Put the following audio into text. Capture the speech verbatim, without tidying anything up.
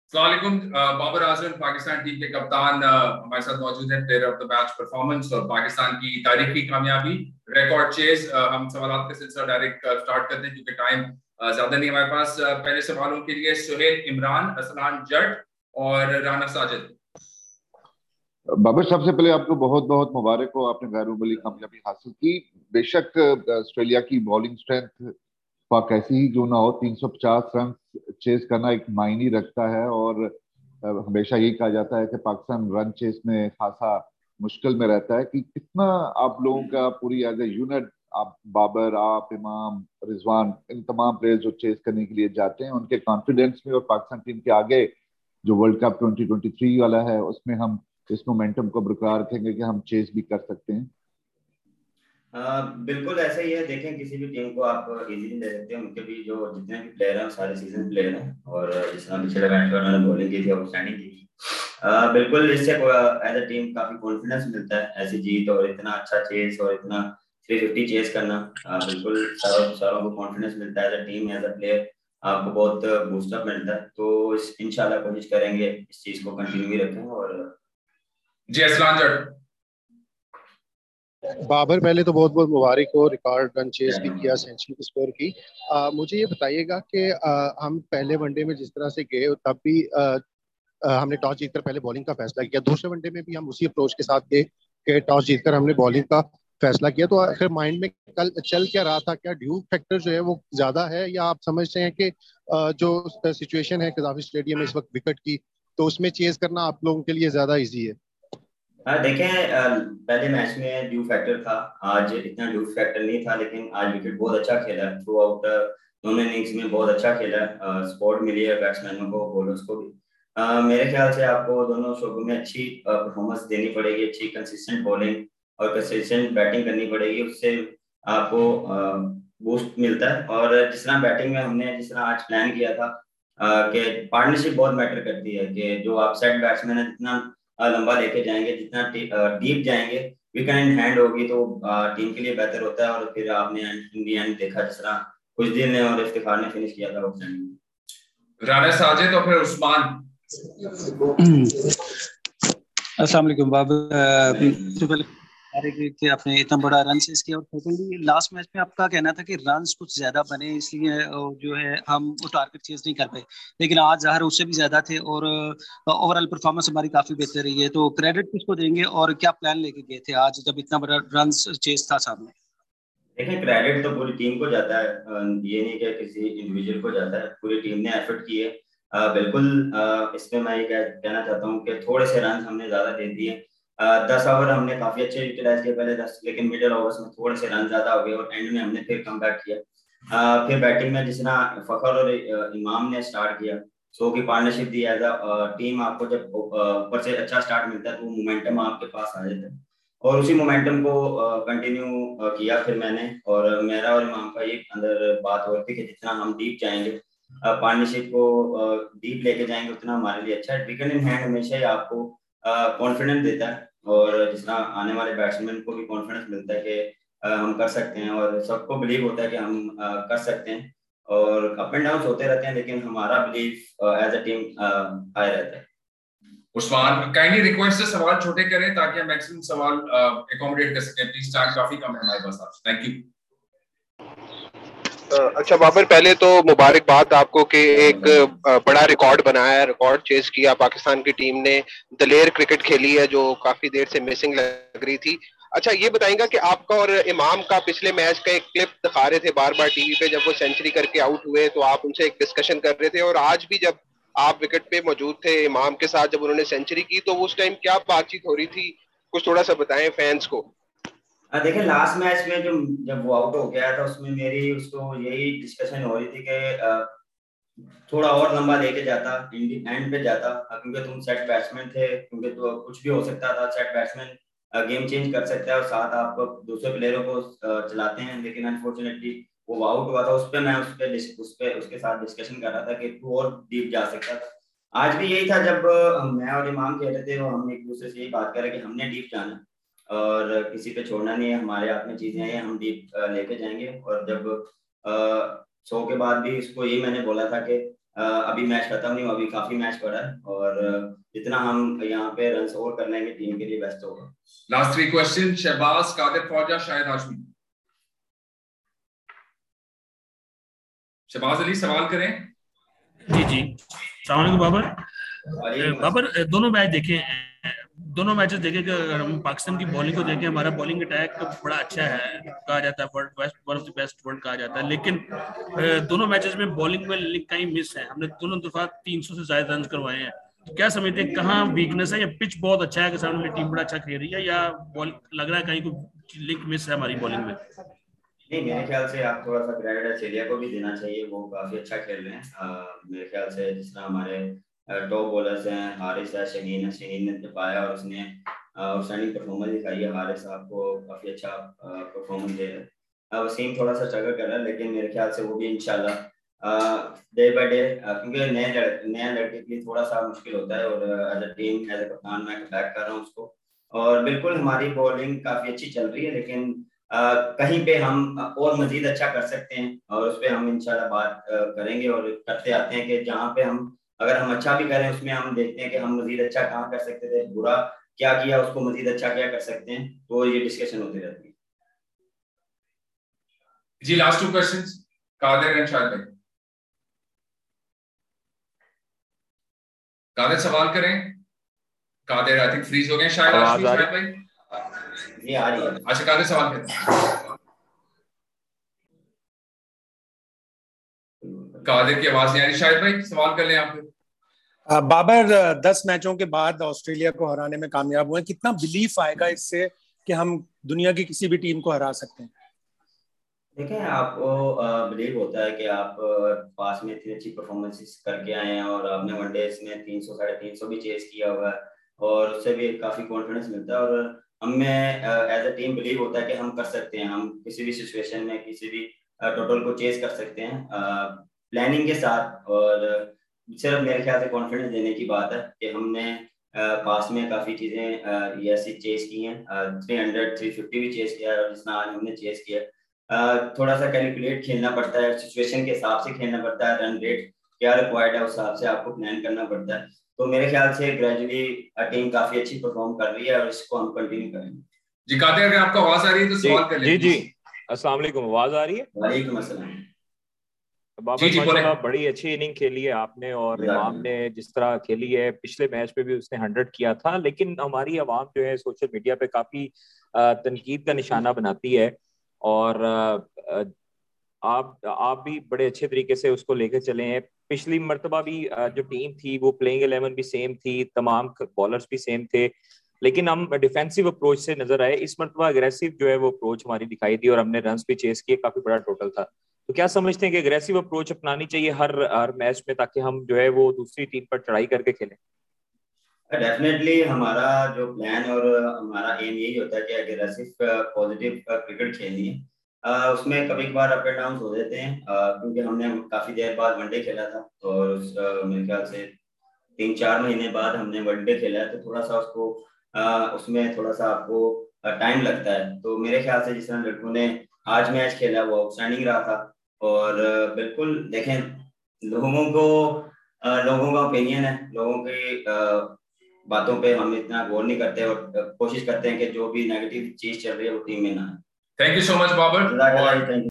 अस्सलाम वालेकुम। बाबर आजम पाकिस्तान टीम के कप्तान हमारे साथ मौजूद हैं। Player of the match performance और पाकिस्तान की तारीखी कामयाबी रिकॉर्ड चेज। हम सवाल का सिलसिला डायरेक्ट स्टार्ट करते हैं क्योंकि टाइम ज्यादा नहीं हमारे पास। पहले सवालों के लिए सुहेल इमरान, असलान जट और राना साजिद। बाबर, सबसे पहले आपको बहुत बहुत मुबारक हो, आपने गैर मामूली कामयाबी हासिल की। बेशक ऑस्ट्रेलिया की बॉलिंग स्ट्रेंथ पा कैसी ही जो ना हो, तीन सौ पचास रन चेस करना एक मायने रखता है। और हमेशा यही कहा जाता है कि पाकिस्तान रन चेस में खासा मुश्किल में रहता है कि कितना आप लोगों का पूरी एज ए यूनिट, आप बाबर, आप इमाम, रिजवान, इन तमाम प्लेयर्स जो चेस करने के लिए जाते हैं उनके कॉन्फिडेंस में और पाकिस्तान टीम के आगे जो world cup twenty twenty three वाला है उसमें हम इस मोमेंटम को बरकरार रखेंगे कि हम चेस भी कर सकते हैं। आ, बिल्कुल ऐसा ही है। देखें, किसी भी टीम को आप इजीली ले सकते हैं। उनके भी जो जितने भी प्लेयर हैं सारे सीजन प्लेयर हैं और जिस तरह पिछले मैच में उन्होंने बॉलिंग की थी, आउटस्टैंडिंग की थी। आ, बिल्कुल इससे एज अ टीम काफी कॉन्फिडेंस मिलता है ऐसी जीत और इतना अच्छा चेस और इतना थ्री फिफ्टी चेस करना। आ, बिल्कुल सारों सारों को कॉन्फिडेंस मिलता है as a team, as a player. आपको बहुत बूस्टअप मिलता है। तो इंशाल्लाह कोशिश करेंगे इस चीज को कंटिन्यू भी रखें। और जी असलान जट। बाबर, पहले तो बहुत बहुत मुबारक हो, रिकॉर्ड रन चेस भी किया, सेंचुरी भी स्कोर की। आ, मुझे ये बताइएगा कि आ, हम पहले वनडे में जिस तरह से गए तब भी आ, आ, हमने टॉस जीतकर पहले बॉलिंग का फैसला किया। दूसरे वनडे में भी हम उसी अप्रोच के साथ गए कि टॉस जीतकर हमने बॉलिंग का फैसला किया। तो आखिर माइंड में कल चल क्या रहा था? क्या ड्यूक फैक्टर जो है वो ज्यादा है, या आप समझते हैं कि आ, जो सिचुएशन है कजाफी स्टेडियम में इस वक्त विकेट की, तो उसमें चेज करना आप लोगों के लिए ज्यादा ईजी है? हाँ देखें, पहले मैच में ड्यू फैक्टर था, आज इतना ड्यू फैक्टर नहीं था। लेकिन आज विकेट बहुत अच्छा खेला है थ्रू आउट, दोनों इनिंग्स में बहुत अच्छा खेला है। सपोर्ट मिली है बैट्समैनों को, बॉलर्स को भी। अ, मेरे ख्याल से आपको दोनों शोबों में अच्छी परफॉर्मेंस देनी पड़ेगी, अच्छी कंसिस्टेंट बॉलिंग और कंसिस्टेंट बैटिंग करनी पड़ेगी। उससे आपको बूस्ट मिलता है। और जिस तरह बैटिंग में हमने जिस तरह आज प्लान किया था कि पार्टनरशिप बहुत मैटर करती है, कि जो आप सेट बैट्समैन है जितना लंबा लेके जाएंगे, जितना डीप जाएंगे, विकेट इन हैंड होगी तो टीम के लिए बेहतर होता है। और फिर आपने इंडियन देखा जिस तरह कुछ दिन ने और इफ्तिखार ने फिनिश किया था आउटस्टैंडिंग। राना साजिद और फिर उस्मान। अस्सलाम वालेकुम बाबर, कि आपने इतना बड़ा रन चेस किया और सेकंडली लास्ट मैच में आपका कहना था कि रन्स कुछ ज्यादा बने इसलिए जो है हम टारगेट चेज नहीं कर पाए, लेकिन आज ज़ाहिर उससे भी ज्यादा थे और ओवरऑल परफॉर्मेंस हमारी काफी बेहतर रही है। तो क्रेडिट किसको देंगे और क्या प्लान लेके गए थे आज जब इतना बड़ा रन चेज था सामने? देखिए, क्रेडिट तो पूरी टीम को जाता है, ये नहीं कि किसी इंडिविजुअल को जाता है। पूरी टीम ने एफर्ट की है। आ, बिल्कुल आ, इसमें मैं ये कहना चाहता हूँ कि थोड़े से रन हमने ज्यादा दे दिए। दस ओवर हमने काफी अच्छे यूटिलाइज किए पहले दस, लेकिन मिडिल ओवर्स में थोड़े से रन ज्यादा हो गए और एंड में हमने फिर कम बैक किया। आ, फिर बैटिंग में जिस तरह फखर और इमाम ने स्टार्ट किया, सो की पार्टनरशिप दी एज अ टीम। आपको जब ऊपर से अच्छा स्टार्ट मिलता है तो मोमेंटम आपके पास आ जाता है और उसी मोमेंटम को कंटिन्यू किया फिर मैंने। और मेरा और इमाम का ये अंदर बात हो रही थी कि जितना हम डीप जाएंगे, पार्टनरशिप को डीप लेके जाएंगे, उतना हमारे लिए अच्छा है। विकेट इन हैंड हमेशा ही आपको कॉन्फिडेंस देता है और जिस तरह आने वाले बैट्समैन को भी कॉन्फिडेंस मिलता है कि हम कर सकते हैं और सबको बिलीव होता है कि हम कर सकते हैं। और अप एंड डाउन होते रहते हैं लेकिन हमारा believe as a team high रहता है। उस्मान, काइंडली रिक्वेस्ट है सवाल छोटे करें ताकि हम मैक्सिमम सवाल अकोमोडेट कर सकें। प्लीज, टाइम काफी कम है हमारे पास। Thank you. अच्छा बाबर, पहले तो मुबारकबाद आपको कि एक बड़ा रिकॉर्ड बनाया है, रिकॉर्ड चेस किया पाकिस्तान की टीम ने। दलेर क्रिकेट खेली है जो काफी देर से मिसिंग लग रही थी। अच्छा, ये बताएंगा कि आपका और इमाम का पिछले मैच का एक क्लिप दिखा रहे थे बार बार टीवी पे, जब वो सेंचुरी करके आउट हुए तो आप उनसे एक डिस्कशन कर रहे थे। और आज भी जब आप विकेट पे मौजूद थे इमाम के साथ, जब उन्होंने सेंचुरी की, तो उस टाइम क्या बातचीत हो रही थी, कुछ थोड़ा सा बताएं फैंस को। देखिए, लास्ट मैच में जो जब वो आउट हो गया था उसमें मेरी उसको यही डिस्कशन हो रही थी कि थोड़ा और लंबा लेके जाता, एंड पे जाता, क्योंकि तुम सेट बैट्समैन थे, क्योंकि तो कुछ भी हो सकता था। सेट बैट्समैन गेम चेंज कर सकता है और साथ आप दूसरे प्लेयरों को चलाते हैं। लेकिन अनफॉर्चुनेटली वो आउट हुआ था। उस पर मैं उस पर उस पे उसके साथ डिस्कशन कर रहा था कि तू और डीप जा सकता था। आज भी यही था, जब मैं और इमाम कह रहे थे तो हम एक दूसरे से यही बात कर रहे कि हमने डीप जाना और किसी पे छोड़ना नहीं है। हमारे हाथ में चीजें हैं, हम डीप लेके जाएंगे। और जब शो के बाद भी इसको यही मैंने बोला था कि अभी मैच खत्म नहीं हुआ, अभी काफी मैच पड़ा है और जितना हम यहाँ पे रन और कर लेंगे टीम के लिए बेस्ट होगा। Last three question, Shahbaz, Qadir Khwaja, Shahid Hashmi. Shahbaz Ali सवाल करें। जी जी, अस्सलाम वालेकुम बाबर। बाबर दोनों मैच देखे, दोनों मैचेस देखे कि अगर हम पाकिस्तान की बॉलिंग को देखें, हमारा बॉलिंग अटैक बड़ा अच्छा है, कहा जाता है world best, one of the best world कहा जाता है, लेकिन दोनों मैचेस में बॉलिंग में लिंक कहीं मिस है। हमने दोनों दफा तीन सौ से ज्यादा रन करवाए हैं, तो क्या समझते हैं कहाँ वीकनेस है? या पिच बहुत अच्छा है कि सामने वाली टीम बड़ा अच्छा खेल रही है, या बॉल लग रहा है कहीं कोई लिंक मिस है हमारी बॉलिंग में? नहीं, मेरे ख्याल से आप थोड़ा सा क्रेडिट ऑस्ट्रेलिया को भी देना चाहिए, वो काफी अच्छा खेल रहे हैं। मेरे ख्याल से जिस तरह हमारे टॉप बॉलर्स हैं, हारिस है, शहीन है, शहीन ने पाया और उसने आउटस्टैंडिंग परफॉर्मेंस दिखाई है। हारिस आपको काफी अच्छा परफॉर्मेंस दे रहे हैं। वसीम थोड़ा सा स्ट्रगल कर रहा है, लेकिन मेरे ख्याल से वो भी इंशाल्लाह डे बाय डे, क्योंकि नए लड़के नए लड़के के लिए थोड़ा सा मुश्किल होता है और as a team as a कप्तान मैं बैक कर रहा हूँ उसको। और बिल्कुल हमारी बॉलिंग काफी अच्छी चल रही है, लेकिन Uh, कहीं पे हम और मजीद अच्छा कर सकते हैं और उस पर हम इंशाल्लाह बात uh, करेंगे और करते आते हैं कि जहाँ पे हम अगर हम अच्छा भी करें उसमें हम देखते हैं कि हम मजीद अच्छा कहाँ कर सकते थे, बुरा क्या किया उसको मजीद अच्छा क्या कर सकते हैं, तो ये डिस्कशन होती रहती है। जी last two questions, Qadir and Shahid भाई। कादिर सवाल करें। कादिर आई थिंक फ्रीज हो गए। शायद हाशमी, शायद भाई ये आ रही है। अच्छा कादिर सवाल करें। कादिर की आवाज नहीं आ रही। शायद भाई सवाल कर लें आप। बाबर, दस मैचों के बाद ऑस्ट्रेलिया को हराने में कामयाब हुए, कितना बिलीफ आएगा इससे कि हम दुनिया की किसी भी टीम को हरा सकते हैं? देखें, आपको बिलीव होता है कि आप पास में इतनी अच्छी परफॉर्मेंसेस करके आए हैं और आपने वनडे में तीन सौ साढ़े तीन सौ भी चेस किया हुआ है और उससे भी काफी कॉन्फिडेंस मिलता है और हमें एज अ टीम बिलीव होता है कि हम कर सकते हैं, हम किसी भी सिचुएशन में किसी भी टोटल को चेस कर सकते हैं प्लानिंग के साथ। और सिर्फ मेरे ख्याल से कॉन्फिडेंस देने की बात है कि हमने पास में काफी चीजें ऐसी चेस की हैं, थ्री हंड्रेड थ्री फिफ्टी भी चेस किया है और जितना आज हमने चेस किया Uh, थोड़ा सा कैलकुलेट खेलना पड़ता है, सिचुएशन के हिसाब से खेलना पड़ता है, रन रेट क्या रिक्वायर्ड है उस हिसाब से आपको प्लान करना पड़ता है। तो मेरे ख्याल से ग्रेजुअली टीम काफी अच्छी परफॉर्म कर रही है और इसको हम कंटिन्यू करेंगे। जी कादिर, अगर आपको आवाज आ रही है तो सवाल कर लीजिए। जी जी, अस्सलाम वालेकुम, आवाज आ रही है? वालेकुम अस्सलाम। बाबर माशाल्लाह बड़ी अच्छी इनिंग खेली है आपने और इमाम ने जिस तरह खेली है, पिछले मैच में भी उसने हंड्रेड किया था, लेकिन हमारी आवाम जो है सोशल मीडिया पे काफी तनकीद का निशाना बनाती है और आप आप भी बड़े अच्छे तरीके से उसको लेकर चले हैं। पिछली मर्तबा भी जो टीम थी वो प्लेइंग इलेवन भी सेम थी, तमाम बॉलर्स भी सेम थे, लेकिन हम डिफेंसिव अप्रोच से नजर आए। इस मर्तबा अग्रेसिव जो है वो अप्रोच हमारी दिखाई दी और हमने रन्स भी चेस किए, काफी बड़ा टोटल था। तो क्या समझते हैं कि अग्रेसिव अप्रोच अपनानी चाहिए हर हर मैच में ताकि हम जो है वो दूसरी टीम पर चढ़ाई करके खेलें? डेफिनेटली हमारा जो प्लान और हमारा एम यही होता है कि अग्रेसिव पॉजिटिव क्रिकेट खेलनी है। Uh, उसमें कभी कभार अप एंड डाउन हो जाते हैं uh, क्योंकि हमने काफी देर बाद वनडे खेला था और उस uh, मेरे ख्याल से तीन चार महीने बाद हमने वनडे खेला है, तो थोड़ा सा उसको uh, उसमें थोड़ा सा आपको टाइम uh, लगता है। तो मेरे ख्याल से जिस तरह लड़कों ने आज मैच खेला वो आउटस्टैंडिंग रहा था और uh, बिल्कुल देखें, लोगों को uh, लोगों का ओपिनियन है, लोगों की uh, बातों पे हम इतना गौर नहीं करते और uh, कोशिश करते हैं कि जो भी नेगेटिव चीज चल रही है वो टीम में ना। Thank you so much, Babar.